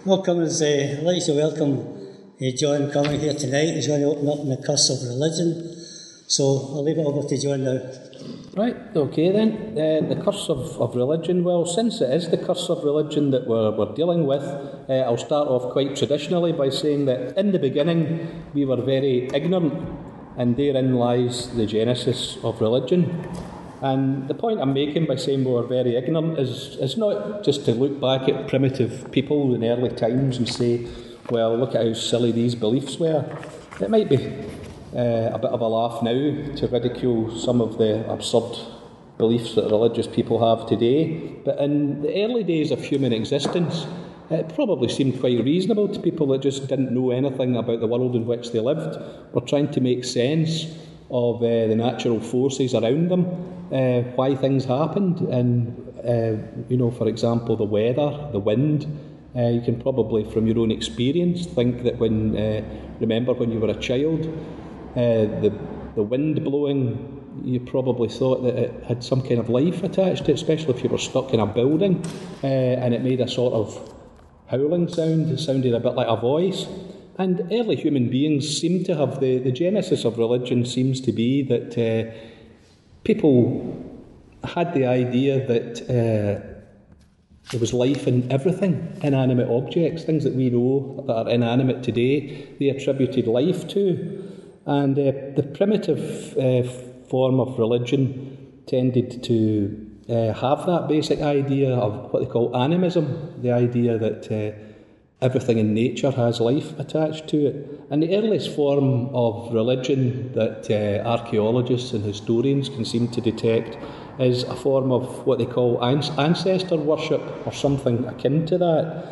Welcome, I'd like to welcome John coming here tonight. He's going to open up on the curse of religion. So I'll leave it over to John now. Right, okay then. The curse of religion. Well, since it is the curse of religion that we're dealing with, I'll start off quite traditionally by saying that in the beginning we were very ignorant, and therein lies the genesis of religion. And the point I'm making by saying we were very ignorant is not just to look back at primitive people in early times and say, well, look at how silly these beliefs were. It might be a bit of a laugh now to ridicule some of the absurd beliefs that religious people have today, but in the early days of human existence, it probably seemed quite reasonable to people that just didn't know anything about the world in which they lived, were trying to make sense of the natural forces around them, why things happened, and, for example, the weather, the wind. You can probably, from your own experience, think that remember when you were a child, the wind blowing, you probably thought that it had some kind of life attached to it, especially if you were stuck in a building, and it made a sort of howling sound. It sounded a bit like a voice. And early human beings seem to have, the genesis of religion seems to be that people had the idea that there was life in everything, inanimate objects, things that we know that are inanimate today, they attributed life to. And the primitive form of religion tended to have that basic idea of what they call animism, the idea that everything in nature has life attached to it. And the earliest form of religion that archaeologists and historians can seem to detect is a form of what they call ancestor worship, or something akin to that.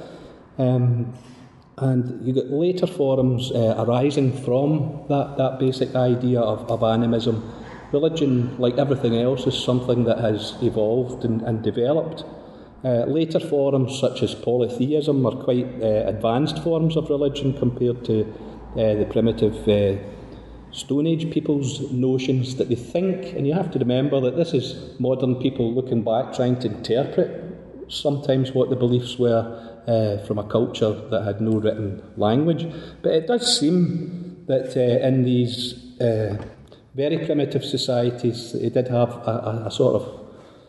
And you get later forms arising from that basic idea of animism. Religion, like everything else, is something that has evolved and developed. Later forms, such as polytheism, are quite advanced forms of religion compared to the primitive Stone Age people's notions that they think, and you have to remember that this is modern people looking back, trying to interpret sometimes what the beliefs were from a culture that had no written language. But it does seem that in these very primitive societies, they did have a sort of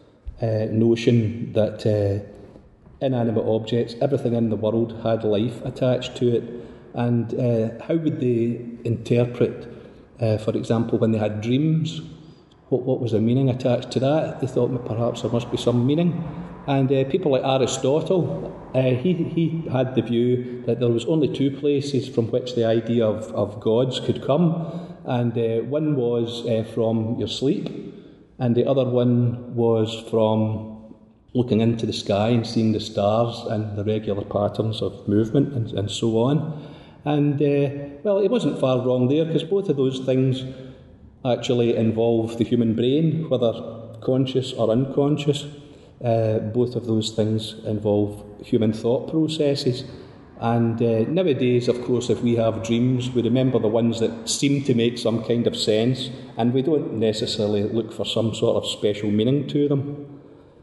notion that inanimate objects, everything in the world, had life attached to it. And how would they interpret, for example, when they had dreams? What was the meaning attached to that? They thought perhaps there must be some meaning. And people like Aristotle, he had the view that there was only two places from which the idea of gods could come, and one was from your sleep, and the other one was from looking into the sky and seeing the stars and the regular patterns of movement and so on. And, well, it wasn't far wrong there, because both of those things actually involve the human brain, whether conscious or unconscious. Both of those things involve human thought processes. And nowadays, of course, if we have dreams, we remember the ones that seem to make some kind of sense, and we don't necessarily look for some sort of special meaning to them.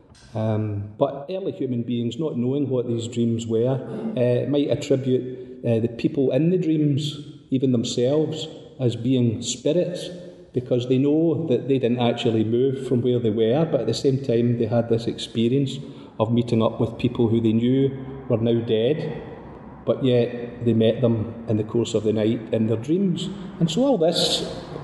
But early human beings, not knowing what these dreams were, might attribute the people in the dreams, even themselves, as being spirits, because they know that they didn't actually move from where they were, but at the same time they had this experience of meeting up with people who they knew were now dead, but yet they met them in the course of the night in their dreams. And so all this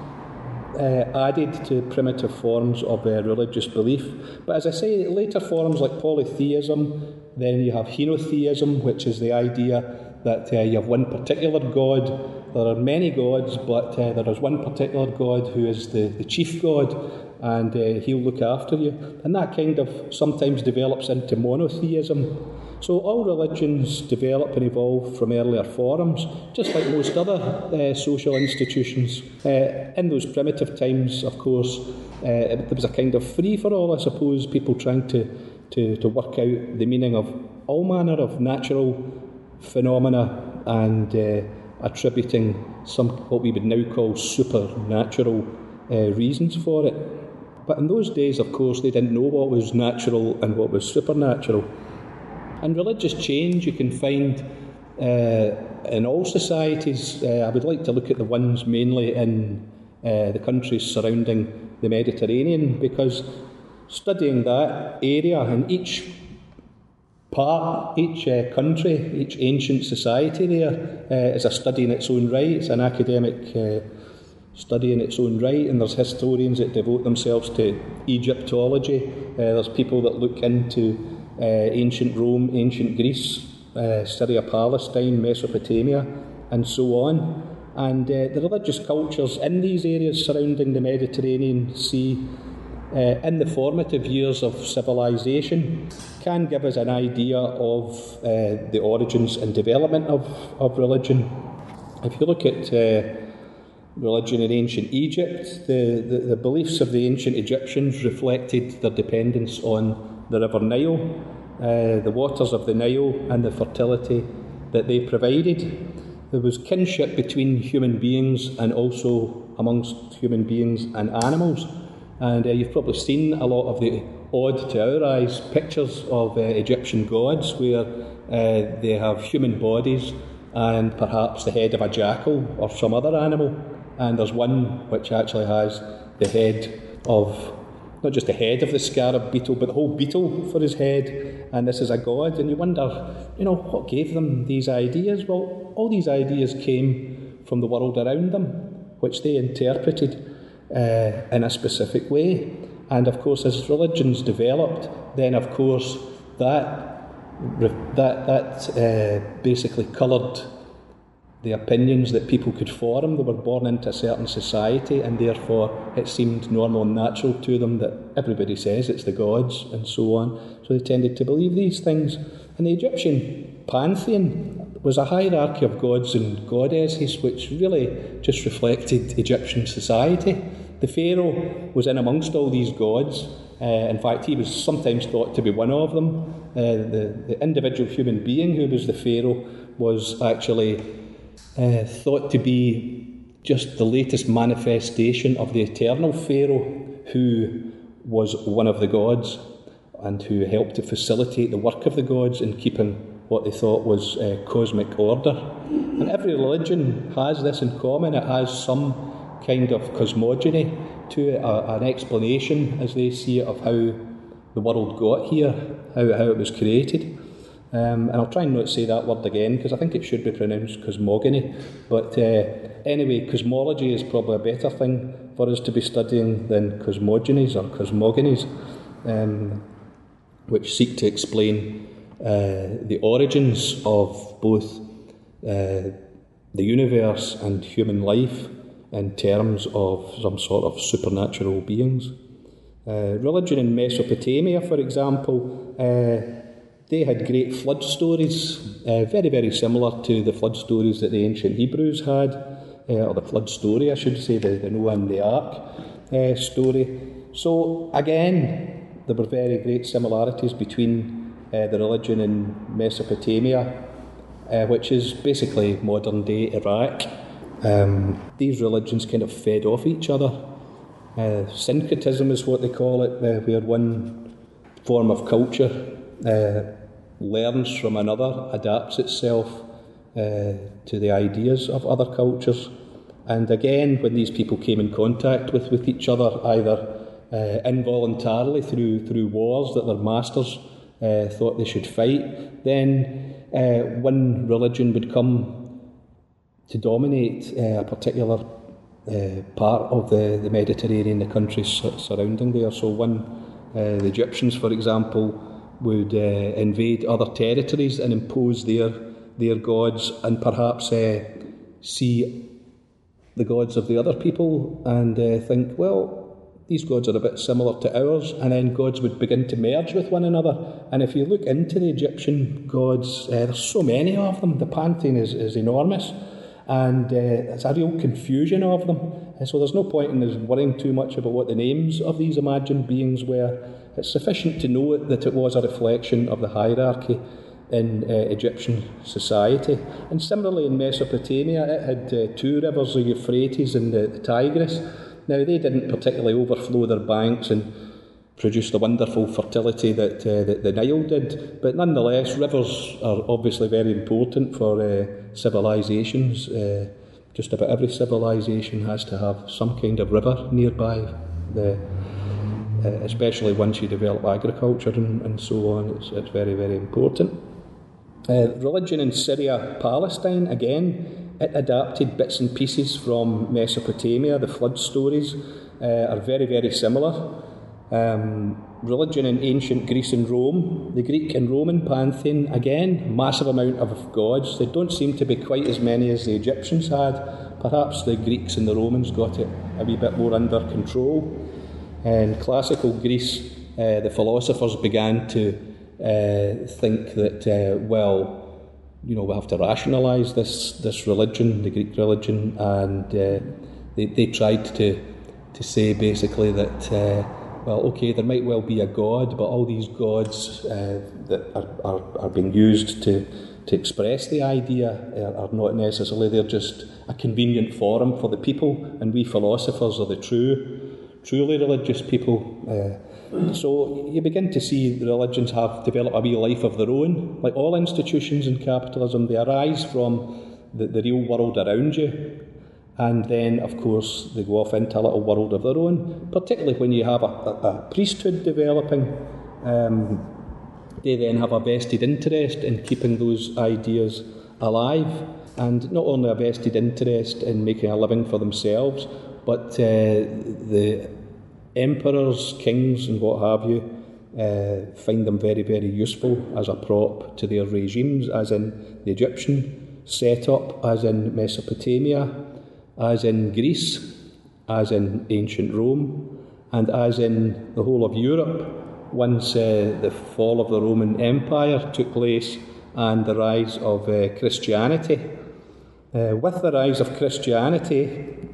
added to primitive forms of religious belief. But as I say, later forms like polytheism, then you have henotheism, which is the idea that you have one particular god. There are many gods, but there is one particular god who is the chief god, and he'll look after you. And that kind of sometimes develops into monotheism. So all religions develop and evolve from earlier forms, just like most other social institutions. In those primitive times, of course, there was a kind of free-for-all, I suppose, people trying to work out the meaning of all manner of natural phenomena and attributing some what we would now call supernatural reasons for it. But in those days, of course, they didn't know what was natural and what was supernatural. And religious change, you can find in all societies. I would like to look at the ones mainly in the countries surrounding the Mediterranean, because studying that area in each part, each country, each ancient society there is a study in its own right. It's an academic study in its own right, and there's historians that devote themselves to Egyptology. There's people that look into ancient Rome, ancient Greece, Syria, Palestine, Mesopotamia, and so on. And the religious cultures in these areas surrounding the Mediterranean Sea, in the formative years of civilization, can give us an idea of the origins and development of religion. If you look at religion in ancient Egypt, the beliefs of the ancient Egyptians reflected their dependence on the River Nile, the waters of the Nile, and the fertility that they provided. There was kinship between human beings and also amongst human beings and animals. And you've probably seen a lot of the odd to our eyes pictures of Egyptian gods where they have human bodies and perhaps the head of a jackal or some other animal. And there's one which actually has the head of, not just the head of the scarab beetle, but the whole beetle for his head, and this is a god. And you wonder, what gave them these ideas? Well, all these ideas came from the world around them, which they interpreted in a specific way. And of course, as religions developed, then of course that basically coloured the opinions that people could form. They were born into a certain society, and therefore it seemed normal and natural to them that everybody says it's the gods and so on. So they tended to believe these things. And the Egyptian pantheon was a hierarchy of gods and goddesses which really just reflected Egyptian society. The pharaoh was in amongst all these gods. In fact, he was sometimes thought to be one of them. The individual human being who was the pharaoh was actually thought to be just the latest manifestation of the eternal Pharaoh, who was one of the gods and who helped to facilitate the work of the gods in keeping what they thought was cosmic order. And every religion has this in common. It has some kind of cosmogony to it, an explanation, as they see it, of how the world got here, how it was created. And I'll try and not say that word again, because I think it should be pronounced cosmogony. But anyway, cosmology is probably a better thing for us to be studying than cosmogonies or cosmogonies, which seek to explain the origins of both the universe and human life in terms of some sort of supernatural beings. Religion in Mesopotamia, for example, they had great flood stories, very, very similar to the flood stories that the ancient Hebrews had, or the flood story, I should say, the Noah and the Ark story. So, again, there were very great similarities between the religion in Mesopotamia, which is basically modern-day Iraq. These religions kind of fed off each other. Syncretism is what they call it, where one form of culture learns from another, adapts itself to the ideas of other cultures. And again, when these people came in contact with each other, either involuntarily through wars that their masters thought they should fight, then one religion would come to dominate a particular part of the Mediterranean, the countries surrounding there. So the Egyptians, for example, would invade other territories and impose their gods, and perhaps see the gods of the other people and think, well, these gods are a bit similar to ours, and then gods would begin to merge with one another. And if you look into the Egyptian gods, there's so many of them. The pantheon is enormous, and it's a real confusion of them. So there's no point in us worrying too much about what the names of these imagined beings were. It's sufficient to know that it was a reflection of the hierarchy in Egyptian society. And similarly in Mesopotamia, it had two rivers, the Euphrates and the Tigris. Now, they didn't particularly overflow their banks and produced the wonderful fertility that the Nile did. But nonetheless, rivers are obviously very important for civilisations. Just about every civilisation has to have some kind of river nearby, especially once you develop agriculture and so on. It's very, very important. Religion in Syria, Palestine, again, it adapted bits and pieces from Mesopotamia. The flood stories are very, very similar. Religion in ancient Greece and Rome, the Greek and Roman pantheon, again, massive amount of gods. They don't seem to be quite as many as the Egyptians had. Perhaps the Greeks and the Romans got it a wee bit more under control. In classical Greece, the philosophers began to think that, we have to rationalise this religion, the Greek religion, and they tried to say basically that, there might well be a god, but all these gods that are being used to express the idea are not necessarily, they're just a convenient forum for the people, and we philosophers are the truly religious people. So you begin to see the religions have developed a wee life of their own. Like all institutions in capitalism, they arise from the real world around you, and then, of course, they go off into a little world of their own, particularly when you have a priesthood developing. They then have a vested interest in keeping those ideas alive, and not only a vested interest in making a living for themselves, but the emperors, kings and what have you find them very, very useful as a prop to their regimes, as in the Egyptian setup, as in Mesopotamia, as in Greece, as in ancient Rome, and as in the whole of Europe once the fall of the Roman Empire took place and the rise of Christianity. With the rise of Christianity,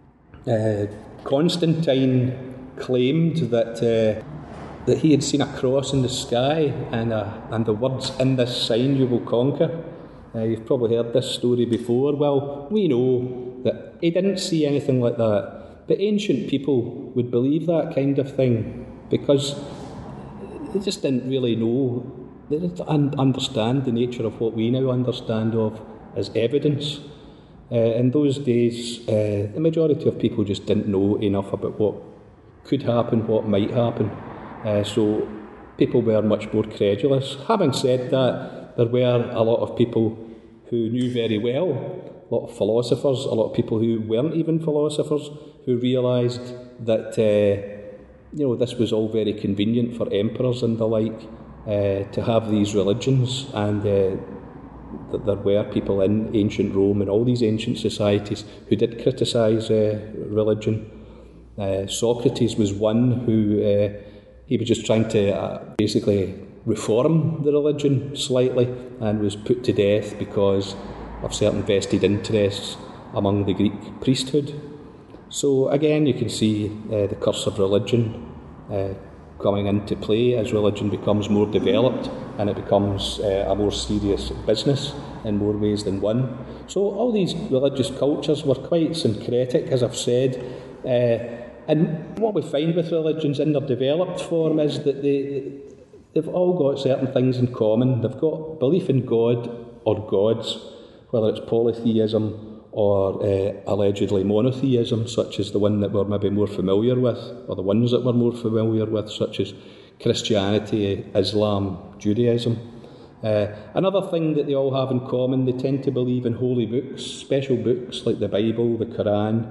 Constantine claimed that he had seen a cross in the sky and the words, "In this sign you will conquer." You've probably heard this story before. Well, we know that he didn't see anything like that, but ancient people would believe that kind of thing because they just didn't really know, they didn't understand the nature of what we now understand of as evidence. In those days, the majority of people just didn't know enough about what could happen, what might happen. So people were much more credulous. Having said that, there were a lot of people who knew very well, a lot of philosophers, a lot of people who weren't even philosophers, who realised that this was all very convenient for emperors and the like to have these religions, and that there were people in ancient Rome and all these ancient societies who did criticise religion. Socrates was one who he was just trying to basically reform the religion slightly and was put to death because of certain vested interests among the Greek priesthood. So again, you can see the curse of religion coming into play as religion becomes more developed and it becomes a more serious business in more ways than one. So all these religious cultures were quite syncretic, as I've said. And what we find with religions in their developed form is that they've all got certain things in common. They've got belief in God or gods, whether it's polytheism or allegedly monotheism, such as the one that we're maybe more familiar with, or the ones that we're more familiar with, such as Christianity, Islam, Judaism. Another thing that they all have in common, they tend to believe in holy books, special books like the Bible, the Quran,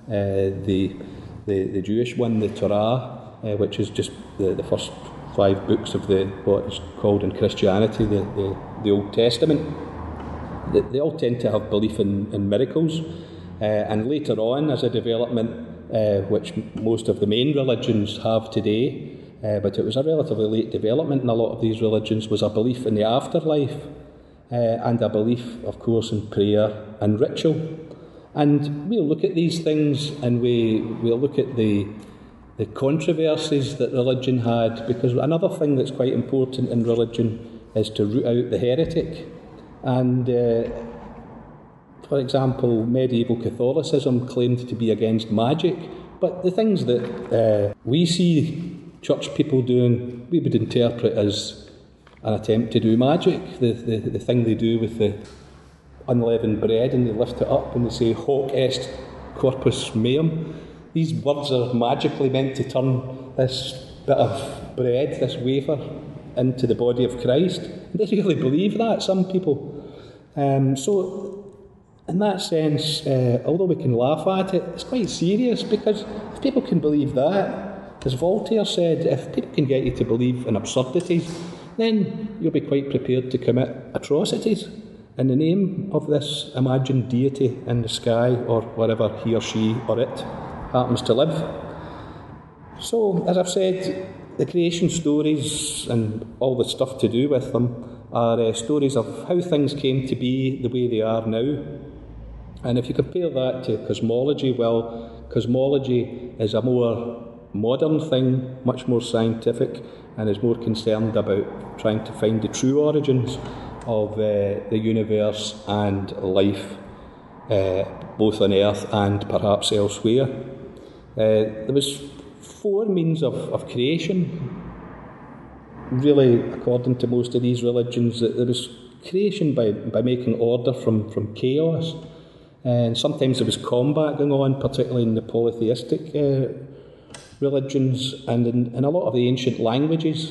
the Jewish one, the Torah, which is just the first 5 books of what is called in Christianity the Old Testament. They all tend to have belief in miracles, and later on as a development, which most of the main religions have today, but it was a relatively late development in a lot of these religions, was a belief in the afterlife, and a belief, of course, in prayer and ritual. And we'll look at these things, and we'll look at the controversies that religion had, because another thing that's quite important in religion is to root out the heretic. And for example, medieval Catholicism claimed to be against magic, but the things that we see church people doing, we would interpret as an attempt to do magic, the thing they do with the unleavened bread, and they lift it up and they say, hoc est corpus meum. These words are magically meant to turn this bit of bread, this wafer, into the body of Christ. And they really believe that, some people. So, in that sense, although we can laugh at it, it's quite serious, because if people can believe that, as Voltaire said, if people can get you to believe in absurdities, then you'll be quite prepared to commit atrocities in the name of this imagined deity in the sky, or wherever he or she or it happens to live. So, as I've said, the creation stories and all the stuff to do with them are stories of how things came to be the way they are now. And if you compare that to cosmology, well, cosmology is a more modern thing, much more scientific, and is more concerned about trying to find the true origins of the universe and life, both on Earth and perhaps elsewhere. There was 4 means of creation. Really, according to most of these religions, there was creation by making order from chaos. And sometimes there was combat going on, particularly in the polytheistic religions, and in a lot of the ancient languages.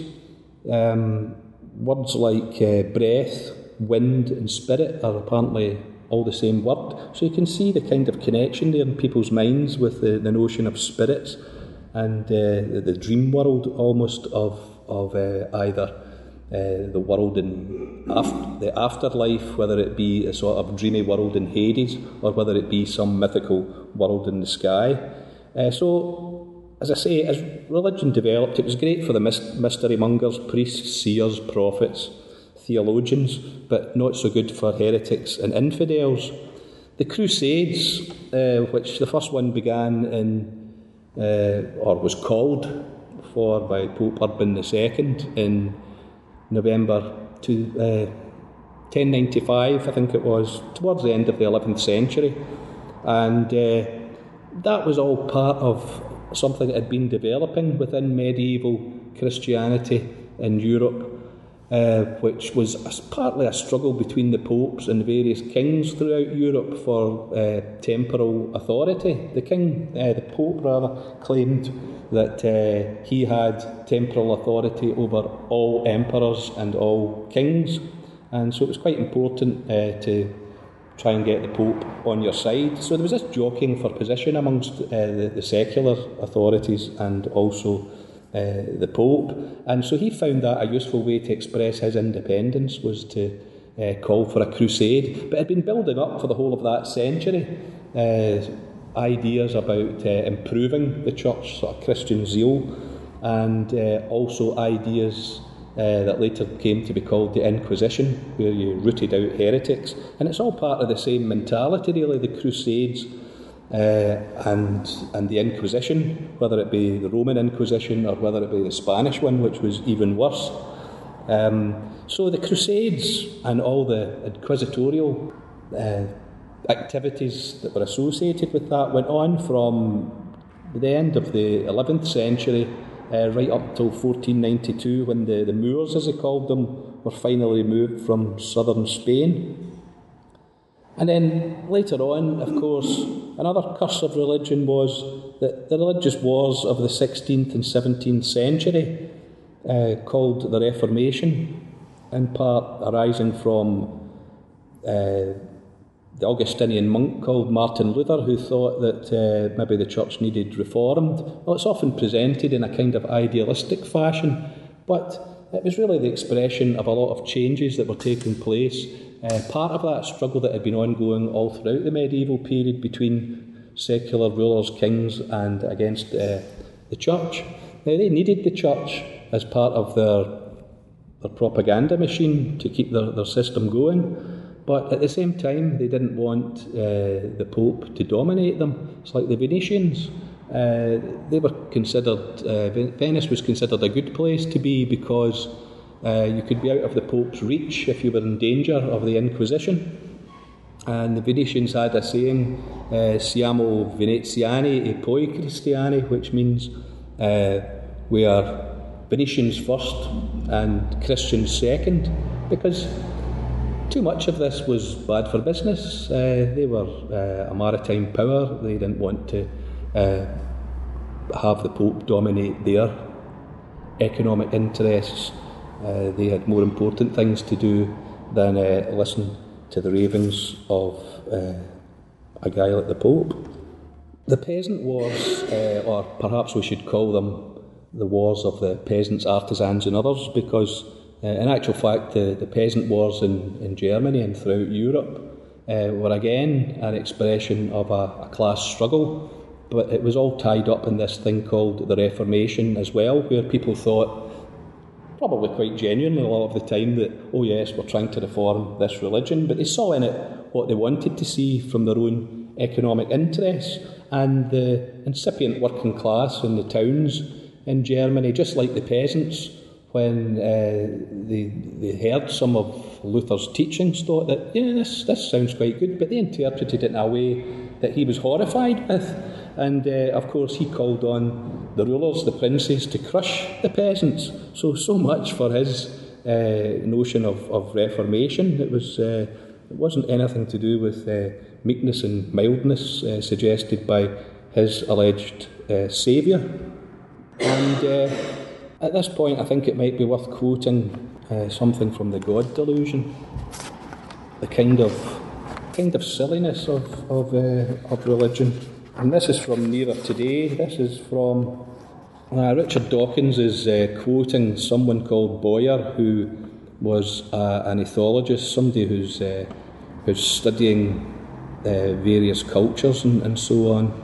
Words like breath, wind and spirit are apparently all the same word. So you can see the kind of connection there in people's minds with the notion of spirits and the dream world almost of either the world in the afterlife, whether it be a sort of dreamy world in Hades, or whether it be some mythical world in the sky. So, as I say, as religion developed, it was great for the mystery mongers, priests, seers, prophets, theologians, but not so good for heretics and infidels. The Crusades, which the first one began in, or was called for by Pope Urban II in November 1095, I think it was, towards the end of the 11th century. And that was all part of something that had been developing within medieval Christianity in Europe, which was partly a struggle between the popes and the various kings throughout Europe for temporal authority. The Pope claimed that he had temporal authority over all emperors and all kings, and so it was quite important to try and get the Pope on your side. So there was this jockeying for position amongst the secular authorities and also the Pope, and so he found that a useful way to express his independence was to call for a crusade. But it had been building up for the whole of that century, ideas about improving the church, sort of Christian zeal, and also ideas that later came to be called the Inquisition, where you rooted out heretics. And it's all part of the same mentality, really, the Crusades and the Inquisition, whether it be the Roman Inquisition or whether it be the Spanish one, which was even worse. So the Crusades and all the inquisitorial activities that were associated with that went on from the end of the 11th century right up till 1492, when the Moors, as they called them, were finally removed from southern Spain. And then later on, of course, another curse of religion was that the religious wars of the 16th and 17th century, called the Reformation, in part arising from the Augustinian monk called Martin Luther, who thought that maybe the church needed reformed. Well, it's often presented in a kind of idealistic fashion, but it was really the expression of a lot of changes that were taking place, part of that struggle that had been ongoing all throughout the medieval period between secular rulers, kings, and against the church. Now, they needed the church as part of their propaganda machine to keep their system going, but at the same time they didn't want the Pope to dominate them. It's like the Venetians. They were considered, Venice was considered a good place to be because you could be out of the Pope's reach if you were in danger of the Inquisition. And the Venetians had a saying, siamo veneziani e poi cristiani, which means were Venetians first and Christians second, because too much of this was bad for business. They were a maritime power. They didn't want to have the Pope dominate their economic interests. They had more important things to do than listen to the ravings of a guy like the Pope. The peasant wars, or perhaps we should call them the wars of the peasants, artisans and others, because in actual fact the peasant wars in Germany and throughout Europe were again an expression of a class struggle, but it was all tied up in this thing called the Reformation as well, where people thought, probably quite genuinely a lot of the time, that, oh yes, we're trying to reform this religion, but they saw in it what they wanted to see from their own economic interests. And the incipient working class in the towns in Germany, just like the peasants, when they heard some of Luther's teachings, thought that, yeah, this sounds quite good, but they interpreted it in a way that he was horrified with. And of course he called on the rulers, the princes, to crush the peasants. So much for his notion of reformation. It wasn't anything to do with meekness and mildness suggested by his alleged saviour. And at this point I think it might be worth quoting something from the God Delusion, the kind of silliness of religion. And this is from Nearer Today. This is from Richard Dawkins is quoting someone called Boyer, who was an ethologist, somebody who's studying various cultures and so on.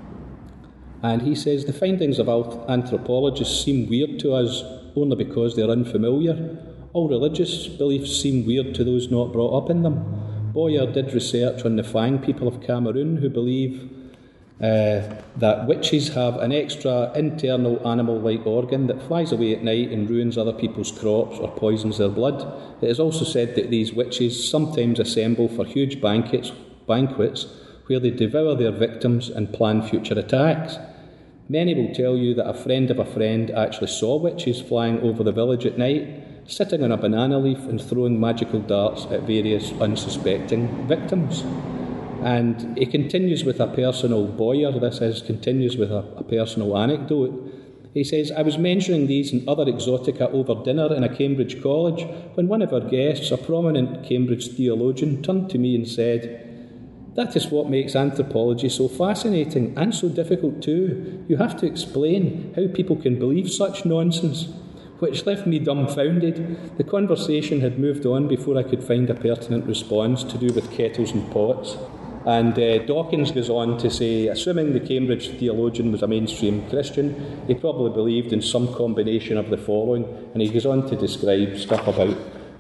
And he says, the findings of anthropologists seem weird to us only because they're unfamiliar. All religious beliefs seem weird to those not brought up in them. Boyer did research on the Fang people of Cameroon, who believe that witches have an extra internal animal-like organ that flies away at night and ruins other people's crops or poisons their blood. It is also said that these witches sometimes assemble for huge banquets where they devour their victims and plan future attacks. Many will tell you that a friend of a friend actually saw witches flying over the village at night, sitting on a banana leaf and throwing magical darts at various unsuspecting victims. And he continues with a personal continues with a personal anecdote. He says, I was mentioning these and other exotica over dinner in a Cambridge college when one of our guests, a prominent Cambridge theologian, turned to me and said, that is what makes anthropology so fascinating and so difficult too. You have to explain how people can believe such nonsense, which left me dumbfounded. The conversation had moved on before I could find a pertinent response to do with kettles and pots. And Dawkins goes on to say, assuming the Cambridge theologian was a mainstream Christian, he probably believed in some combination of the following, and he goes on to describe stuff about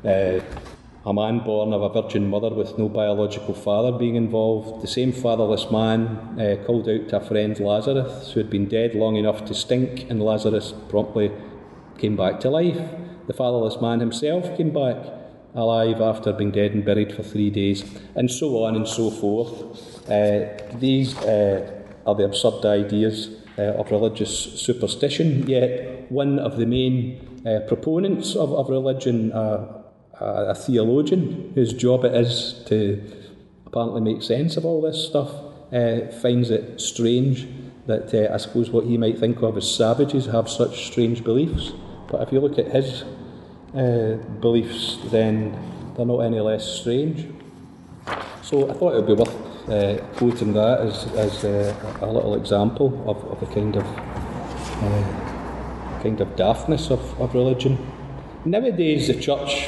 a man born of a virgin mother with no biological father being involved. The same fatherless man called out to a friend, Lazarus, who had been dead long enough to stink, and Lazarus promptly came back to life. The fatherless man himself came back alive after being dead and buried for 3 days, and so on and so forth. These are the absurd ideas of religious superstition, yet one of the main proponents of religion, a theologian whose job it is to apparently make sense of all this stuff, finds it strange that I suppose what he might think of as savages have such strange beliefs. But if you look at his beliefs, then they're not any less strange. So I thought it would be worth quoting that as a little example of the kind of daftness of religion. Nowadays the church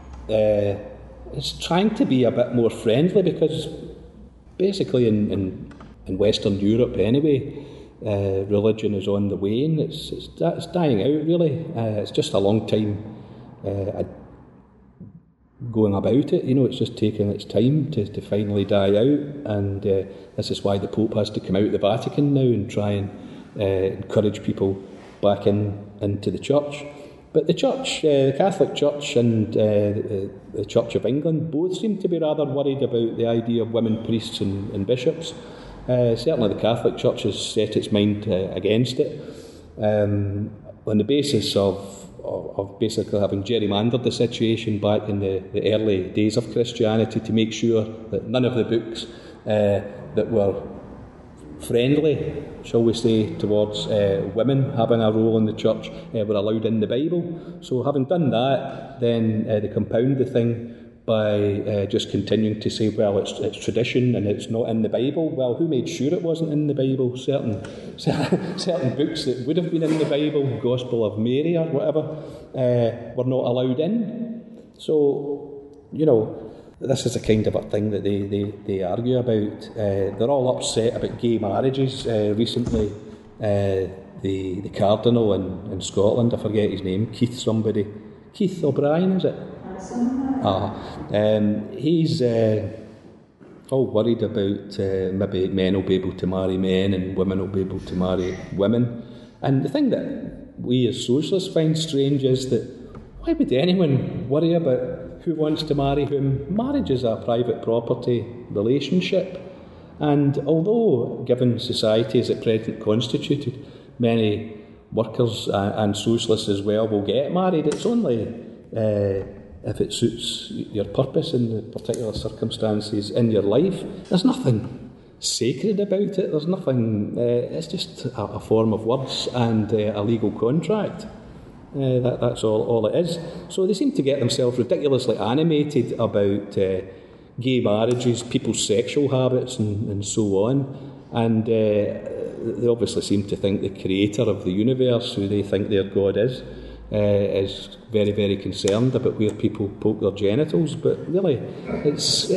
is trying to be a bit more friendly, because basically in Western Europe anyway, religion is on the wane. It's dying out really. It's just a long time going about it. It's just taking its time to finally die out, and this is why the Pope has to come out of the Vatican now and try and encourage people back into the church. But the church, the Catholic Church and the Church of England both seem to be rather worried about the idea of women priests and bishops. Certainly the Catholic Church has set its mind against it. on the basis of basically having gerrymandered the situation back in the early days of Christianity to make sure that none of the books that were friendly, shall we say, towards women having a role in the church were allowed in the Bible. So having done that, then they compound the thing by just continuing to say, well, it's tradition and it's not in the Bible. Well, who made sure it wasn't in the Bible? Certain books that would have been in the Bible, Gospel of Mary or whatever, were not allowed in. So, this is the kind of a thing that they argue about. They're all upset about gay marriages. Recently, the Cardinal in Scotland, I forget his name, Keith O'Brien, is it? He's all worried about maybe men will be able to marry men and women will be able to marry women. And the thing that we as socialists find strange is that why would anyone worry about who wants to marry whom? Marriage is a private property relationship. And although, given society as at present constituted, many workers and socialists as well will get married, it's only if it suits your purpose in the particular circumstances in your life. There's nothing sacred about it. There's nothing. It's just a form of words and a legal contract. That's all it is. So they seem to get themselves ridiculously animated about gay marriages, people's sexual habits, and so on. And they obviously seem to think the creator of the universe, who they think their God is very, very concerned about where people poke their genitals. But really, it's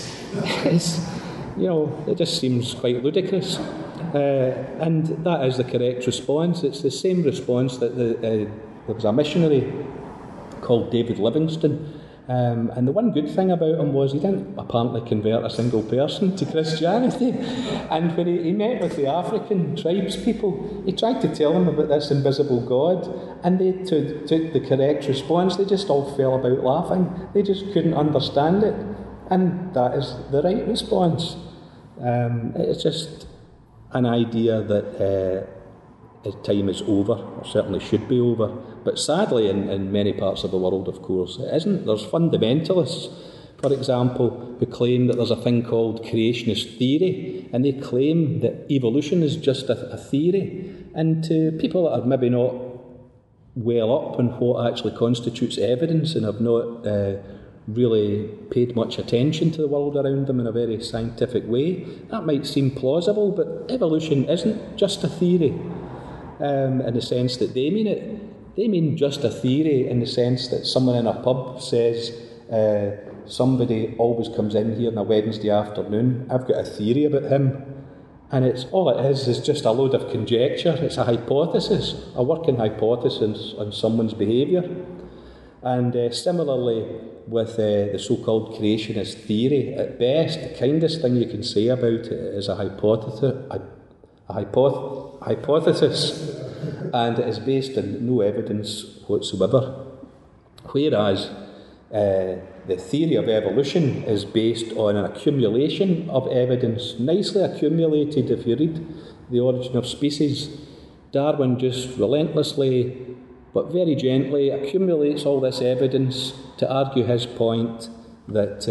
it just seems quite ludicrous. And that is the correct response. It's the same response that there was a missionary called David Livingstone. And the one good thing about him was he didn't apparently convert a single person to Christianity. And when he met with the African tribes people, he tried to tell them about this invisible God, and they took the correct response. They just all fell about laughing. They just couldn't understand it. And that is the right response. It's just an idea that time is over, or certainly should be over. But sadly, in many parts of the world, of course, it isn't. There's fundamentalists, for example, who claim that there's a thing called creationist theory, and they claim that evolution is just a theory. And to people that are maybe not well up on what actually constitutes evidence and have not really paid much attention to the world around them in a very scientific way, that might seem plausible, but evolution isn't just a theory. In the sense that they mean it. They mean just a theory in the sense that someone in a pub says, somebody always comes in here on a Wednesday afternoon, I've got a theory about him. And it's all it is just a load of conjecture. It's a hypothesis, a working hypothesis on someone's behaviour. And similarly with the so-called creationist theory, at best, the kindest thing you can say about it is a hypothesis, and it is based on no evidence whatsoever. Whereas the theory of evolution is based on an accumulation of evidence, nicely accumulated. If you read The Origin of Species, Darwin just relentlessly but very gently accumulates all this evidence to argue his point that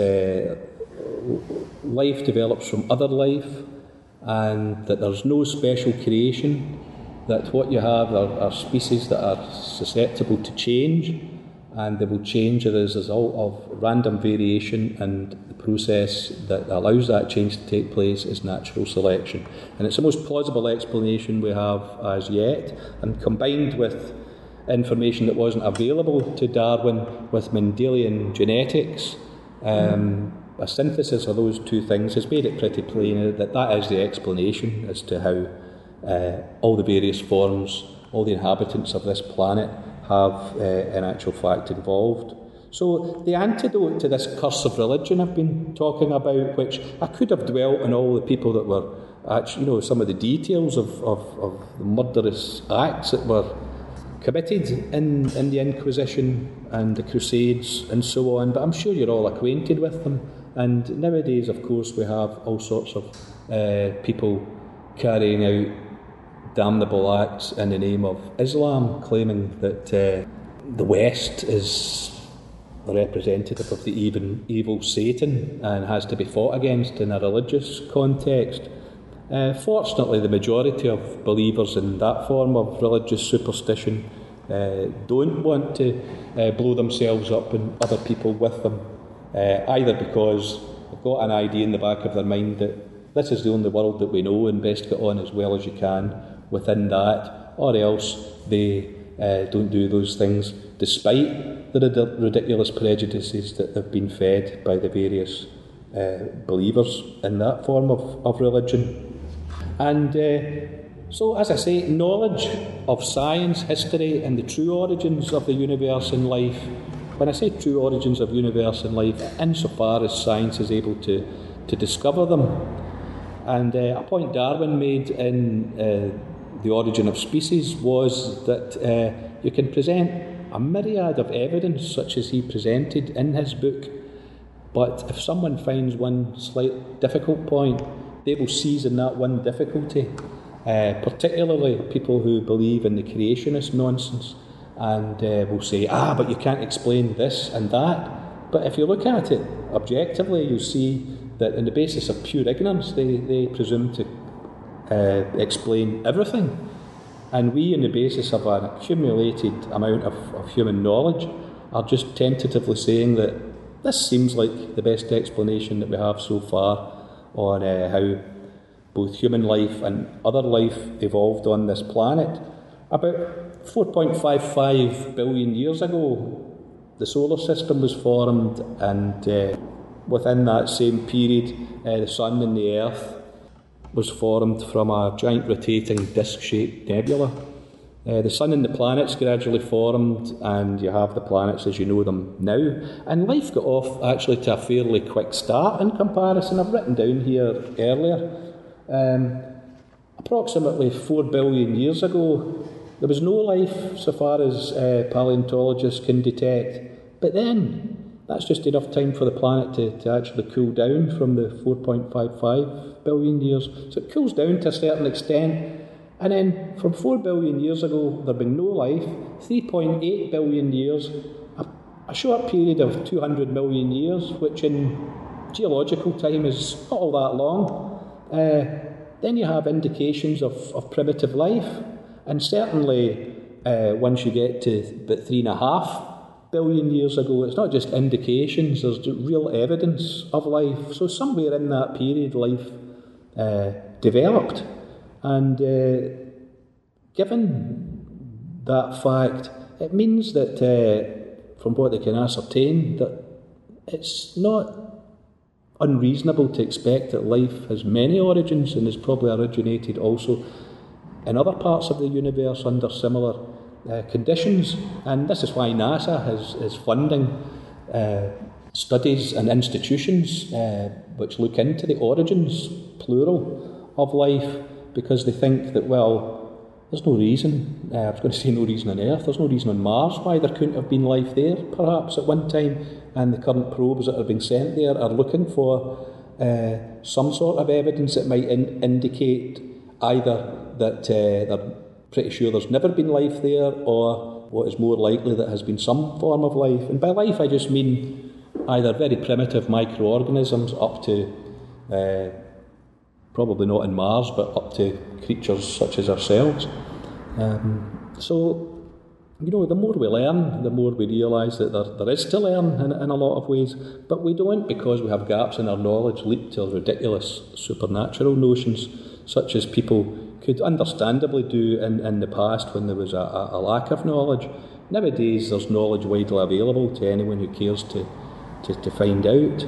life develops from other life, and that there's no special creation, that what you have are species that are susceptible to change, and they will change as a result of random variation, and the process that allows that change to take place is natural selection. And it's the most plausible explanation we have as yet, and combined with information that wasn't available to Darwin with Mendelian genetics, a synthesis of those two things has made it pretty plain that is the explanation as to how all the various forms, all the inhabitants of this planet have in actual fact evolved. So the antidote to this curse of religion I've been talking about, which I could have dwelt on all the people that were actually, some of the details of the murderous acts that were committed in the Inquisition and the Crusades and so on, but I'm sure you're all acquainted with them. And nowadays, of course, we have all sorts of people carrying out damnable acts in the name of Islam, claiming that the West is the representative of the evil Satan and has to be fought against in a religious context. Fortunately, the majority of believers in that form of religious superstition don't want to blow themselves up and other people with them, either because they've got an idea in the back of their mind that this is the only world that we know and best get on as well as you can within that, or else they don't do those things despite the ridiculous prejudices that they've been fed by the various believers in that form of religion. And so, as I say, knowledge of science, history and the true origins of the universe and life. When I say true origins of universe and life, insofar as science is able to discover them. And a point Darwin made in The Origin of Species was that you can present a myriad of evidence such as he presented in his book, but if someone finds one slight difficult point, they will seize on that one difficulty, particularly people who believe in the creationist nonsense, and will say, but you can't explain this and that. But if you look at it objectively, you'll see that on the basis of pure ignorance, they presume to explain everything. And we, on the basis of an accumulated amount of human knowledge, are just tentatively saying that this seems like the best explanation that we have so far on how both human life and other life evolved on this planet. About 4.55 billion years ago, the solar system was formed, and within that same period, the Sun and the Earth was formed from a giant rotating disc-shaped nebula. The Sun and the planets gradually formed, and you have the planets as you know them now. And life got off actually to a fairly quick start in comparison. I've written down here earlier, approximately 4 billion years ago, there was no life so far as paleontologists can detect. But then, that's just enough time for the planet to actually cool down from the 4.55 billion years. So it cools down to a certain extent. And then from 4 billion years ago, there had been no life. 3.8 billion years, a short period of 200 million years, which in geological time is not all that long. Then you have indications of primitive life. And certainly, once you get to about 3.5 billion years ago, it's not just indications, there's real evidence of life. So somewhere in that period, life developed. And given that fact, it means that, from what they can ascertain, that it's not unreasonable to expect that life has many origins and has probably originated also in other parts of the universe under similar conditions. And this is why NASA is funding studies and institutions which look into the origins, plural, of life, because they think that, well, there's no reason, I was going to say no reason on Earth, there's no reason on Mars why there couldn't have been life there, perhaps, at one time, and the current probes that are being sent there are looking for some sort of evidence that might indicate either that they're pretty sure there's never been life there, or what is more likely, that has been some form of life. And by life I just mean either very primitive microorganisms up to, probably not in Mars, but up to creatures such as ourselves. So, you know, the more we learn, the more we realise that there is to learn in a lot of ways, but we don't, because we have gaps in our knowledge, leap to ridiculous supernatural notions, such as people could understandably do in the past when there was a lack of knowledge. Nowadays there's knowledge widely available to anyone who cares to find out.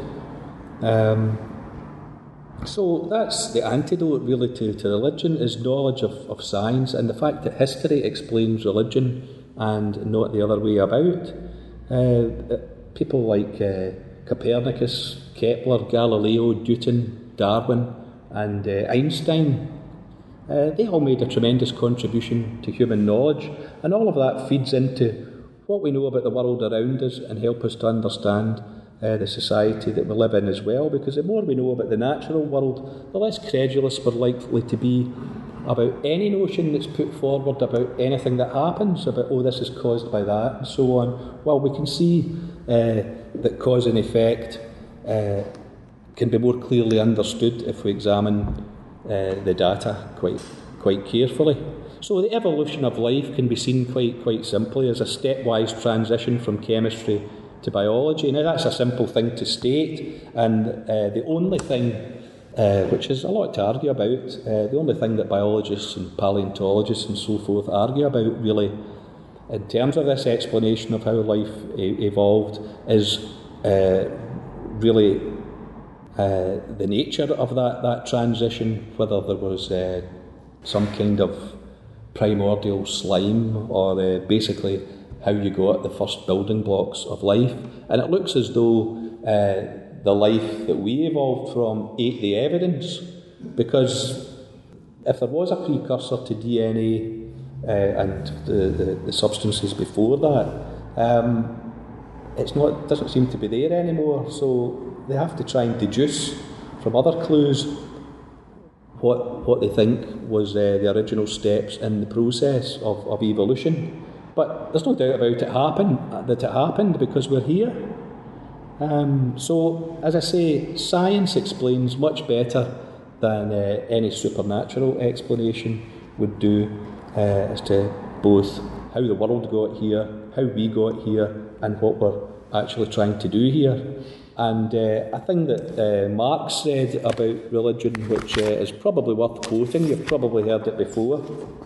So that's the antidote really to religion, is knowledge of science, and the fact that history explains religion and not the other way about. People like Copernicus, Kepler, Galileo, Newton, Darwin and Einstein, they all made a tremendous contribution to human knowledge, and all of that feeds into what we know about the world around us and help us to understand the society that we live in as well, because the more we know about the natural world, the less credulous we're likely to be about any notion that's put forward about anything that happens, about, oh, this is caused by that, and so on. Well, we can see that cause and effect can be more clearly understood if we examine the data quite carefully. So the evolution of life can be seen quite simply as a stepwise transition from chemistry to biology. Now that's a simple thing to state, and the only thing, which is a lot to argue about, the only thing that biologists and paleontologists and so forth argue about really in terms of this explanation of how life evolved is really the nature of that transition, whether there was some kind of primordial slime or basically how you got the first building blocks of life. And it looks as though the life that we evolved from ate the evidence, because if there was a precursor to DNA and the substances before that, it doesn't seem to be there anymore, so they have to try and deduce from other clues what they think was the original steps in the process of evolution. But there's no doubt about that it happened because we're here. So, as I say, science explains much better than any supernatural explanation would do as to both how the world got here, how we got here, and what we're actually trying to do here. And a thing that Marx said about religion, which is probably worth quoting, you've probably heard it before.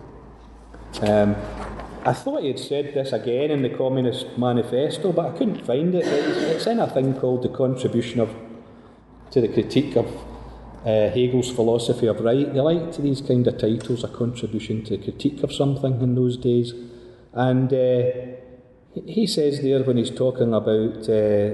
I thought he had said this again in the Communist Manifesto, but I couldn't find it. It's in a thing called The Contribution to the Critique of Hegel's Philosophy of Right. They liked these kind of titles, a contribution to the critique of something in those days. And he says there, when he's talking about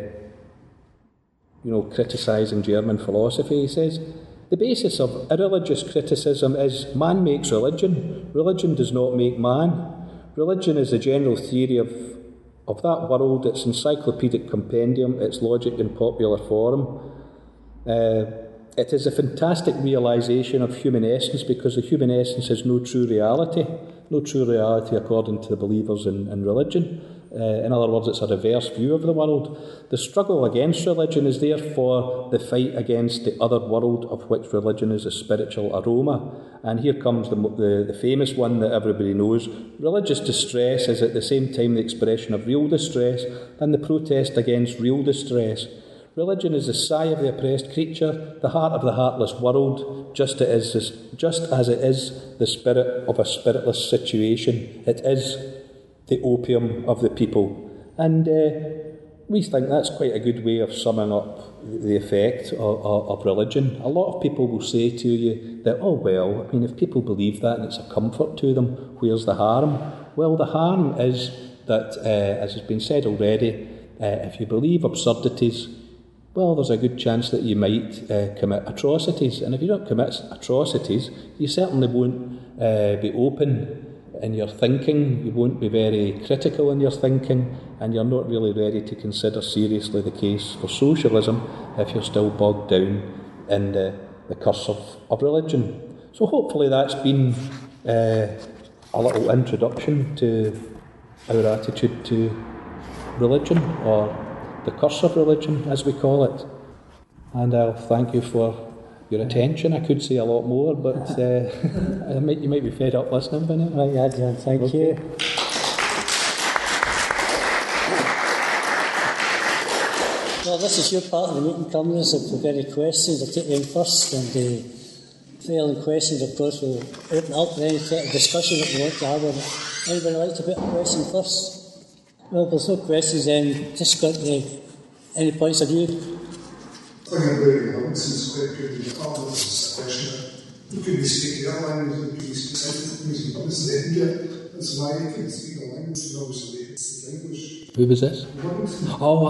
criticising German philosophy, he says, the basis of irreligious criticism is man makes religion. Religion does not make man. Religion is the general theory of that world, its encyclopedic compendium, its logic in popular form. It is a fantastic realisation of human essence, because the human essence has no true reality according to the believers in religion. In other words, it's a reverse view of the world. The struggle against religion is therefore the fight against the other world, of which religion is a spiritual aroma. And here comes the famous one that everybody knows. Religious distress is at the same time the expression of real distress and the protest against real distress. Religion is the sigh of the oppressed creature, the heart of the heartless world, just as it is the spirit of a spiritless situation. It is the opium of the people. And we think that's quite a good way of summing up the effect of religion. A lot of people will say to you that, oh well, I mean, if people believe that and it's a comfort to them, where's the harm? Well, the harm is that, as has been said already, if you believe absurdities, well, there's a good chance that you might commit atrocities. And if you don't commit atrocities, you certainly won't be open in your thinking, you won't be very critical in your thinking, and you're not really ready to consider seriously the case for socialism if you're still bogged down in the curse of religion. So hopefully that's been a little introduction to our attitude to religion, or the curse of religion, as we call it. And I'll thank you for your attention. I could say a lot more, but you might be fed up listening by now. Right, Adrian, thank you. Well, this is your part of the meeting, Commoners. If we've got any questions, I'll take them first, and failing questions, of course, we'll open up for any sort of discussion that we want to have on it. Anybody like to put a question first? Well, if there's no questions, then just got any points of view. I think I'm very young, since quite good in the father, this is a question. You couldn't speak the other language, you couldn't speak something, but this is the India. That's why you couldn't speak the language, and obviously it's English. Who was this? Oh,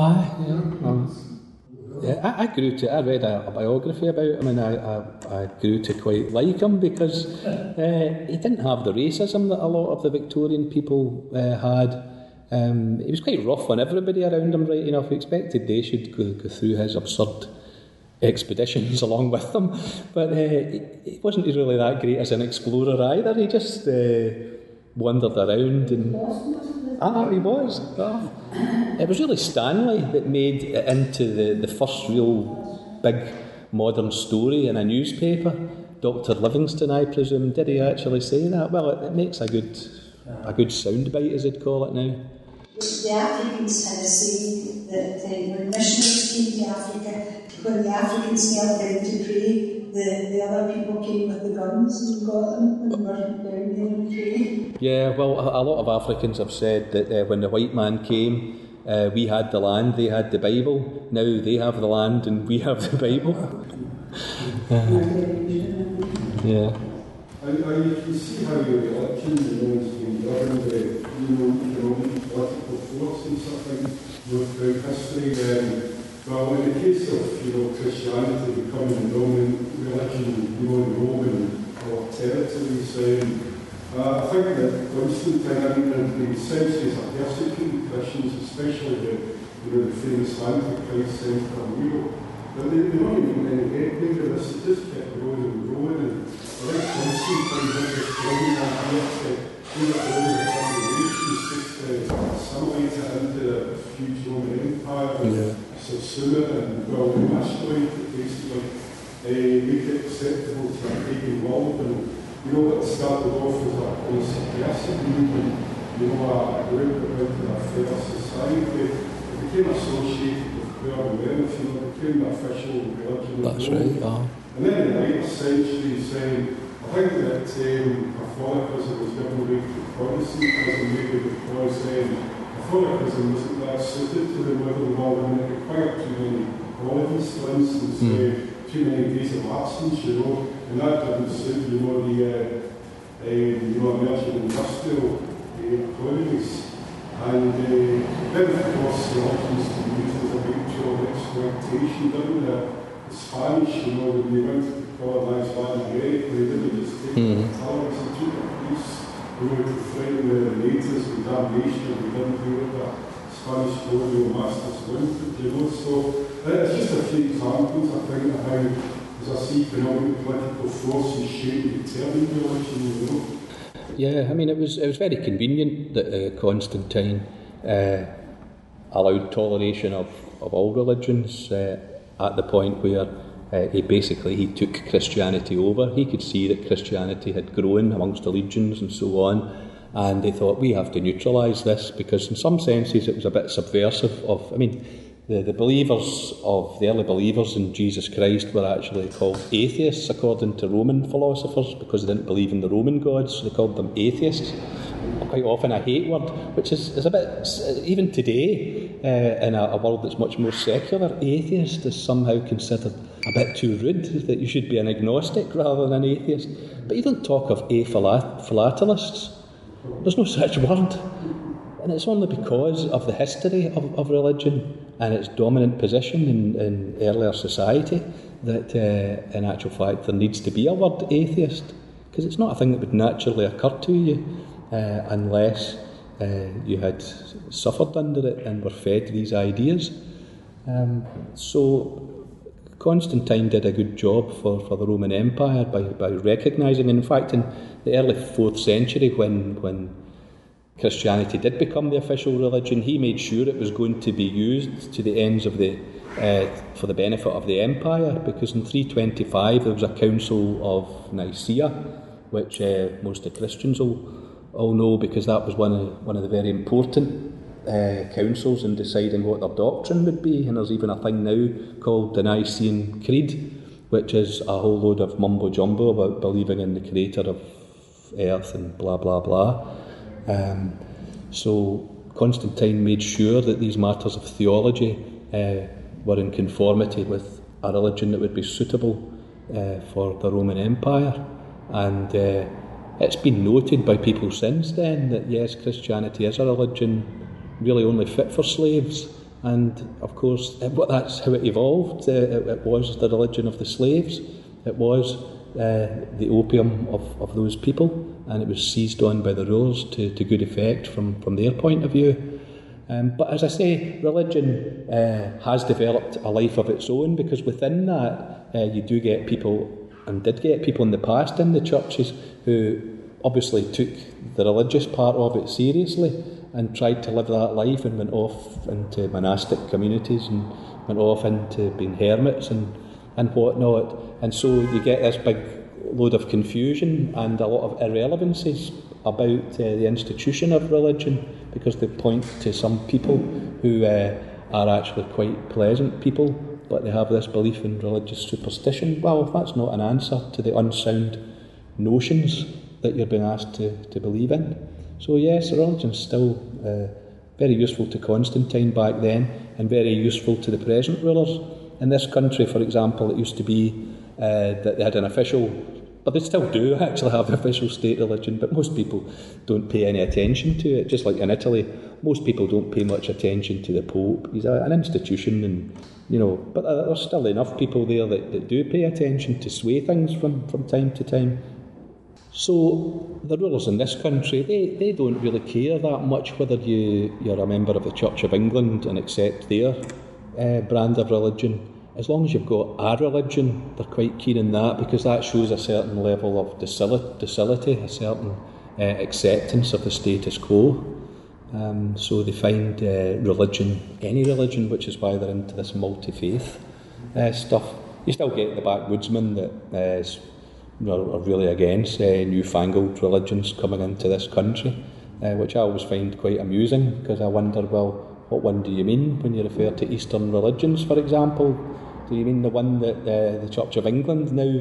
yeah. I grew to. I read a biography about him, and I grew to quite like him because he didn't have the racism that a lot of the Victorian people had. He was quite rough on everybody around him, right enough. He expected they should go through his absurd expeditions along with them, but he wasn't really that great as an explorer either. He just wandered around and he was. It was really Stanley that made it into the first real big modern story in a newspaper. Dr. Livingstone, I presume, did he actually say that? Well, it makes a good soundbite, as they'd call it now. The Africans had a saying that when missionaries came to Africa, when the Africans knelt down to pray, the other people came with the guns and got them and were down there and praying. Yeah, well, a lot of Africans have said that when the white man came, we had the land, they had the Bible. Now they have the land and we have the Bible. Yeah. You can see how your election, is being governed by, economic, political force and stuff like that throughout history. Well, in the case of, Christianity becoming the dominant religion, in Roman territories, I think that Constantine, in centuries, are persecuting Christians, especially the famous Antichrist Senator Nero. But they don't even any getting rid of this, it just kept growing and growing. And I think Constantine had this brilliant idea to all the congregations, just assimilate it into a huge Roman Empire, and subsume it and emasculate it, basically, make it acceptable to a pagan world. And it started off as a subversive movement, a group that went to a fair society. It became associated with poor and wealth, it became the official religion. That's right, And then in the later centuries, I think that Catholicism was given way to Protestantism, maybe because Catholicism wasn't that suited to the modern world, and it required too many holidays, for instance, too many days of absence, and that didn't suit, the emerging industrial economies. And then, of course, religions to use as a mutual exploitation, didn't they? The Spanish, when they went to colonise Latin America, they didn't just take the colonies and took the priests, to threaten the natives with damnation, and they didn't do what the Spanish colonial masters wanted, So it's just a few examples, I think, of how there's a economic political force and shape determined religion, Yeah, I mean, it was very convenient that Constantine allowed toleration of all religions at the point where he took Christianity over. He could see that Christianity had grown amongst the legions and so on, and they thought, we have to neutralise this, because in some senses it was a bit subversive of, the believers of the early believers in Jesus Christ were actually called atheists according to Roman philosophers, because they didn't believe in the Roman gods, so they called them atheists. Quite often a hate word, which is a bit, even today, in a world that's much more secular, atheist is somehow considered a bit too rude, that you should be an agnostic rather than an atheist. But you don't talk of philatelists. There's no such word. And it's only because of the history of religion and its dominant position in earlier society that, in actual fact, there needs to be a word atheist, because it's not a thing that would naturally occur to you unless you had suffered under it and were fed these ideas. So Constantine did a good job for the Roman Empire by recognising, in fact, in the early 4th century, when Christianity did become the official religion, he made sure it was going to be used to the ends of for the benefit of the empire, because in 325 there was a council of Nicaea, which most of the Christians will all know, because that was one of the very important councils in deciding what their doctrine would be. And there's even a thing now called the Nicene Creed, which is a whole load of mumbo jumbo about believing in the creator of earth and blah blah blah. So Constantine made sure that these matters of theology were in conformity with a religion that would be suitable for the Roman Empire, and it's been noted by people since then that yes, Christianity is a religion really only fit for slaves, and of course that's how it evolved. It was the religion of the slaves. It was the opium of those people, and it was seized on by the rulers to good effect from their point of view. But as I say, religion has developed a life of its own, because within that you do get people, and did get people in the past in the churches, who obviously took the religious part of it seriously and tried to live that life, and went off into monastic communities and went off into being hermits and whatnot. And so you get this big load of confusion and a lot of irrelevancies about the institution of religion, because they point to some people who are actually quite pleasant people, but they have this belief in religious superstition. Well, that's not an answer to the unsound notions that you're being asked to believe in. So yes, religion's still very useful to Constantine back then, and very useful to the present rulers. In this country, for example, it used to be that they had an official, but they still do actually have official state religion, but most people don't pay any attention to it. Just like in Italy, most people don't pay much attention to the Pope. He's an institution, and but there's still enough people there that do pay attention to sway things from time to time. So the rulers in this country, they don't really care that much whether you're a member of the Church of England and accept their brand of religion. As long as you've got a religion, they're quite keen in that, because that shows a certain level of docility, a certain acceptance of the status quo. So they find religion, any religion, which is why they're into this multi-faith stuff. You still get the backwoodsmen that are really against newfangled religions coming into this country, which I always find quite amusing, because I wonder, well, what one do you mean when you refer to Eastern religions, for example? Do you mean the one that the Church of England now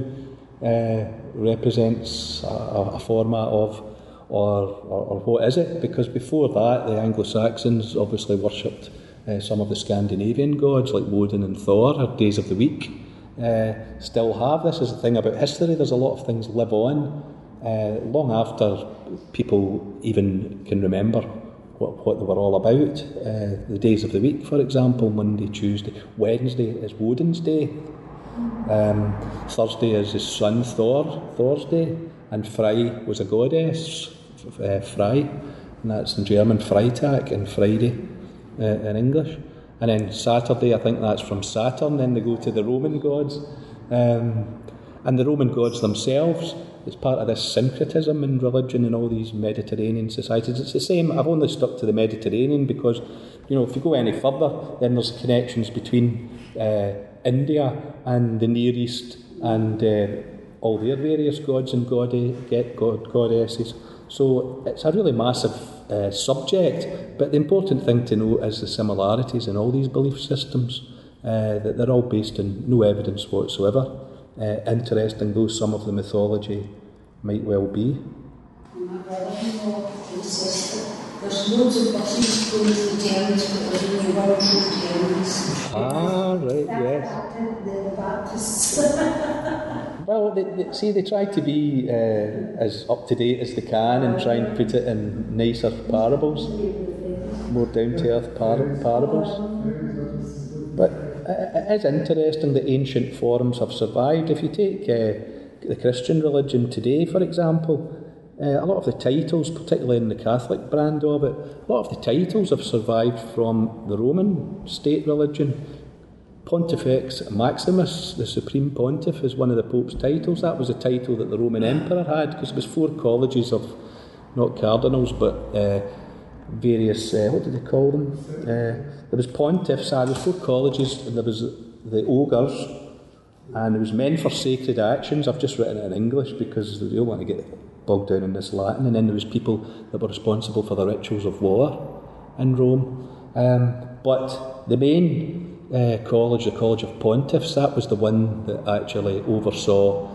represents a format of, or what is it? Because before that, the Anglo-Saxons obviously worshipped some of the Scandinavian gods like Woden and Thor, or days of the week. Still have. This is the thing about history, there's a lot of things live on long after people even can remember what they were all about. The days of the week, for example, Monday, Tuesday, Wednesday is Woden's day, Thursday is his son Thor's day, and Fry was a goddess, Fry, and that's in German Freitag, and Friday in English. And then Saturday, I think that's from Saturn. Then they go to the Roman gods. And the Roman gods themselves, it's part of this syncretism in religion in all these Mediterranean societies. It's the same. I've only stuck to the Mediterranean because, if you go any further, then there's connections between India and the Near East and all their various gods and goddesses. So it's a really massive subject, but the important thing to note is the similarities in all these belief systems, that they're all based on no evidence whatsoever. Interesting though some of the mythology might well be. My brother-in-law insists that there's loads of buses going to the Thames, but there's only one true Thames. Ah, right, yes. The Baptists. Well, they try to be as up-to-date as they can and try and put it in nicer parables, more down-to-earth parables. But it is interesting that ancient forms have survived. If you take the Christian religion today, for example, a lot of the titles, particularly in the Catholic brand of it, a lot of the titles have survived from the Roman state religion. Pontifex Maximus, the Supreme Pontiff, is one of the Pope's titles. That was a title that the Roman Emperor had, because it was 4 colleges of, not cardinals, but various, what did they call them? There was pontiffs, there was 4 colleges, and there was the ogres, and there was men for sacred actions. I've just written it in English because they don't want to get bogged down in this Latin. And then there was people that were responsible for the rituals of war in Rome. But the main college, the College of Pontiffs, that was the one that actually oversaw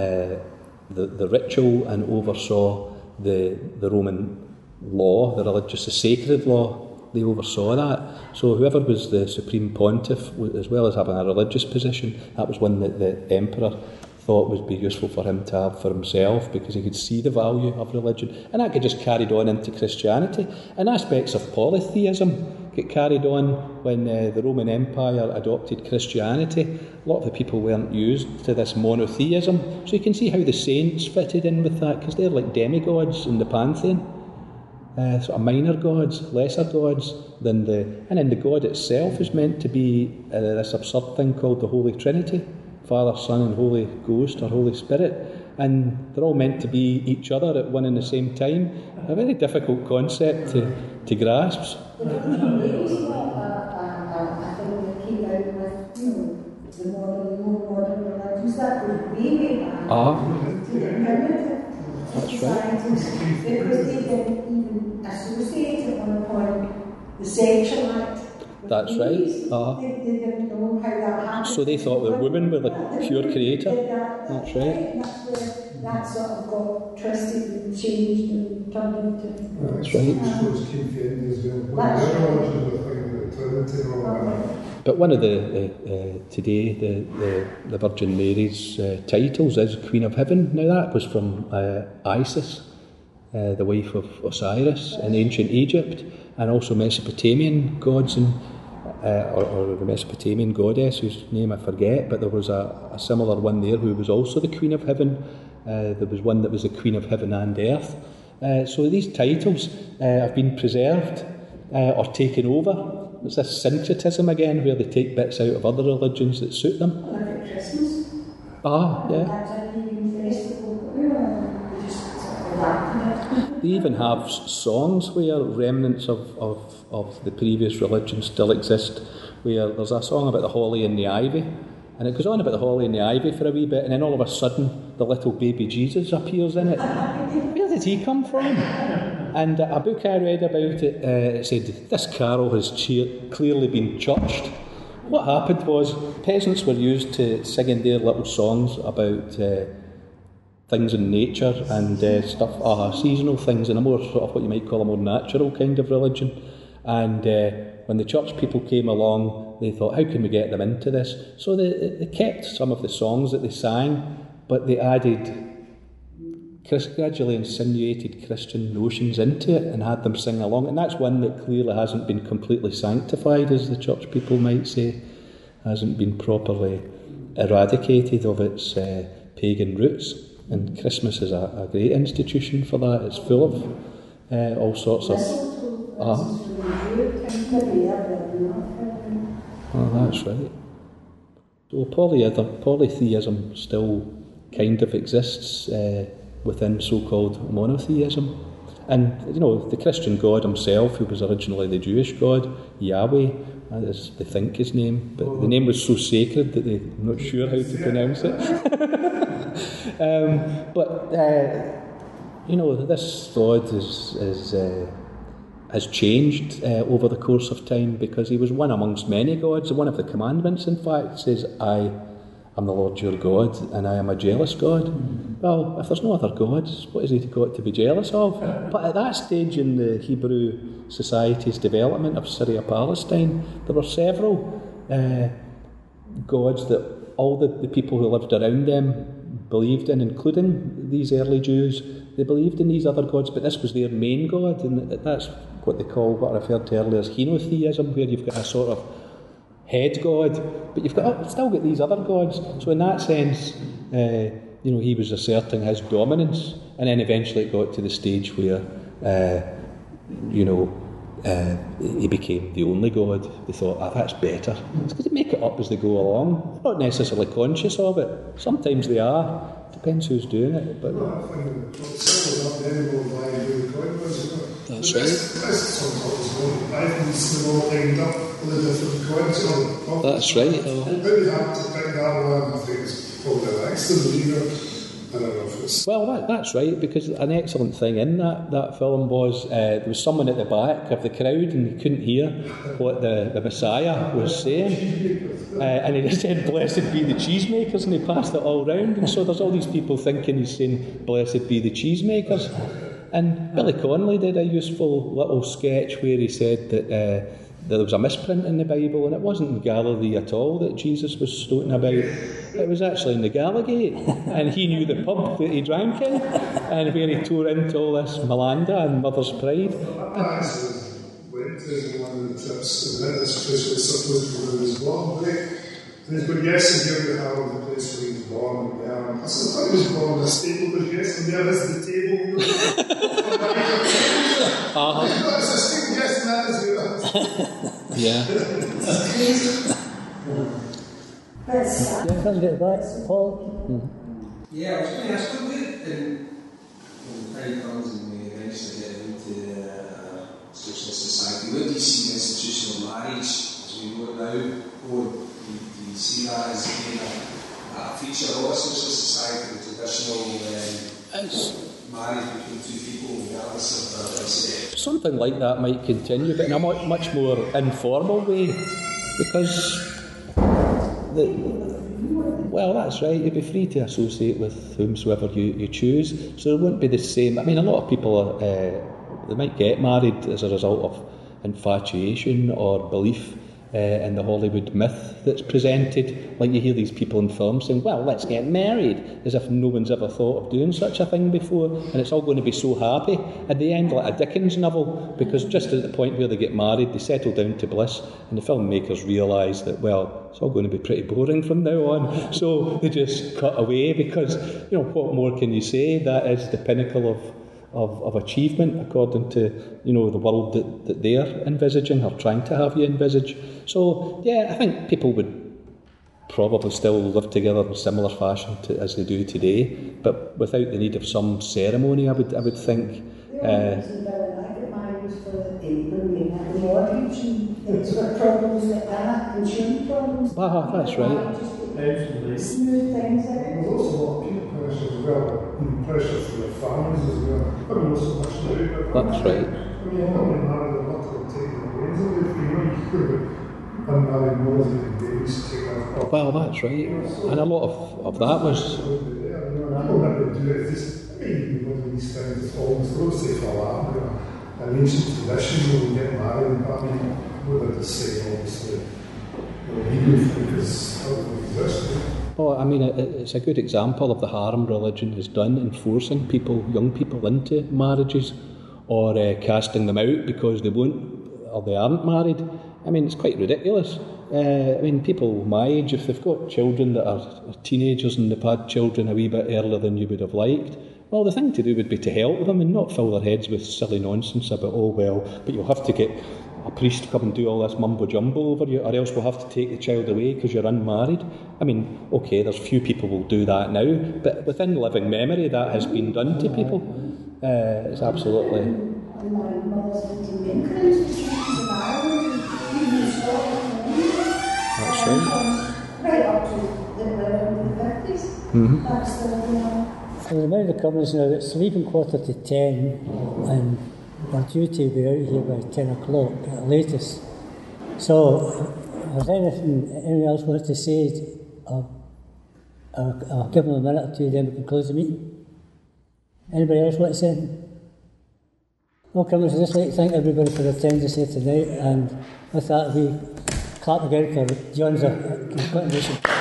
the ritual and oversaw the Roman law, the religious, the sacred law. They oversaw that. So whoever was the Supreme Pontiff, as well as having a religious position, that was one that the Emperor thought would be useful for him to have for himself, because he could see the value of religion. And that get just carried on into Christianity. And aspects of polytheism get carried on when the Roman Empire adopted Christianity. A lot of the people weren't used to this monotheism. So you can see how the saints fitted in with that, because they're like demigods in the pantheon. sort of minor gods, lesser gods than and then the God itself is meant to be this absurd thing called the Holy Trinity, Father, Son and Holy Ghost or Holy Spirit, and they're all meant to be each other at one and the same time. A very difficult concept to grasp. The Ladies got a thing that came out with, the more modern religions that goes way back to the primitive societies, because they didn't even associate at one point the sexual act. That's right. They didn't know how that happened. So they thought that women were the pure creator. That's right. That's where that sort of got twisted and changed and turned into. That's right. But one of the today the Virgin Mary's titles is Queen of Heaven. Now that was from Isis, the wife of Osiris in ancient Egypt, and also Mesopotamian gods or the Mesopotamian goddess whose name I forget, but there was a similar one there who was also the Queen of Heaven. There was one that was the Queen of Heaven and Earth. So these titles have been preserved or taken over. It's this syncretism again, where they take bits out of other religions that suit them. Like at Christmas. Yeah. That's a pagan festival. They just adapted it. They even have songs where remnants of the previous religion still exist, where there's a song about the holly and the ivy, and it goes on about the holly and the ivy for a wee bit, and then all of a sudden the little baby Jesus appears in it. Where did he come from? And a book I read about it said, this carol has clearly been churched. What happened was peasants were used to singing their little songs about things in nature and stuff, seasonal things, and a more sort of what you might call a more natural kind of religion. And when the church people came along, they thought, how can we get them into this? So they kept some of the songs that they sang, but they added, gradually insinuated Christian notions into it and had them sing along. And that's one that clearly hasn't been completely sanctified, as the church people might say, hasn't been properly eradicated of its pagan roots. And Christmas is a great institution for that. It's full of all sorts of... that's right. So polytheism still kind of exists within so-called monotheism. And, the Christian God himself, who was originally the Jewish God, Yahweh, that is, they think his name, but the name was so sacred that they're not sure how to pronounce it. This God has changed over the course of time, because he was one amongst many gods. One of the commandments, in fact, says, I am the Lord your God, and I am a jealous God. Well, if there's no other gods, what has he got to be jealous of? But at that stage in the Hebrew society's development of Syria-Palestine, there were several gods that all the people who lived around them believed in, including these early Jews. They believed in these other gods, but this was their main god, and that's what they call, what I referred to earlier as henotheism, where you've got a sort of head god, but you've still got these other gods. So in that sense, he was asserting his dominance, and then eventually it got to the stage where, he became the only god. They thought, that's better. It's because they make it up as they go along. They're not necessarily conscious of it. Sometimes they are. Depends who's doing it. But that's right. That's right. Well, that's right, because an excellent thing in that film was there was someone at the back of the crowd and he couldn't hear what the Messiah was saying, and he just said, "Blessed be the cheesemakers," and he passed it all round, and so there's all these people thinking he's saying, "Blessed be the cheesemakers." And Billy Connolly did a useful little sketch where he said that there was a misprint in the Bible, and it wasn't in Galilee at all that Jesus was stoating about. It was actually in the Gallagate, and he knew the pub that he drank in, and where he tore into all this Malanda and Mother's Pride. Went to one of the trips, and this place was supposed to be his born, and he's going, yes, and here we have the place where he was born. I said, I thought he was born in a stable, but yes, and there is the table. assisting guest that as well. Yeah. Yeah, come get back, Paul. Yeah, I was going to ask him when the time comes and we eventually get into socialist society, where do you see institutional marriage as we know it now? Or do you see that as being a feature of a socialist society, the traditional marriage between two people, regardless of their sex? Something like that might continue, but in a much more informal way, because well, that's right, you'd be free to associate with whomsoever you choose, so it wouldn't be the same. I mean, a lot of people, they might get married as a result of infatuation or belief in the Hollywood myth that's presented. Like you hear these people in films saying, well, let's get married, as if no one's ever thought of doing such a thing before, and it's all going to be so happy. At the end, like a Dickens novel, because just at the point where they get married, they settle down to bliss, and the filmmakers realise that, well, it's all going to be pretty boring from now on, so they just cut away, because, you know, what more can you say? That is the pinnacle of achievement, according to, you know, the world that they're envisaging or trying to have you envisage. So, yeah, I think people would probably still live together in similar fashion as they do today, but without the need of some ceremony, I would think. That's right. Smooth things out. There's also a lot of peer pressure as well, and pressure from their families as well. I don't know so much now, but That's right. I mean, I'm not being married, I'm not going to take the brains away from you. Unmarried mothers and babies take off. Well, that's right. And a lot of that was... People never do it. It's just, I mean, one of these things, it's almost, I don't say for a laugh, but an ancient tradition where we get married, but I mean, what did they say, obviously? Because how do we exist? Well, I mean, it's a good example of the harm religion has done in forcing young people into marriages, or casting them out because they won't or they aren't married. I mean, it's quite ridiculous. I mean, people my age, if they've got children that are teenagers and they've had children a wee bit earlier than you would have liked, well, the thing to do would be to help them and not fill their heads with silly nonsense about, oh, well, but you'll have to get a priest to come and do all this mumbo-jumbo over you, or else we'll have to take the child away because you're unmarried. I mean, okay, there's few people will do that now, but within living memory, that has been done to people. It's absolutely... That's right. Right up to the 50s. Mm-hmm. That's the, So the amount of companies now, it's leaving 9:45, and we're due to be out here by 10 o'clock at the latest. So, if there's anyone else wants to say, I'll give them a minute or two, then we can close the meeting. Anybody else want to say anything? Okay, I'd just like to thank everybody for their attendance here tonight, and with that, we clap again for John's contribution.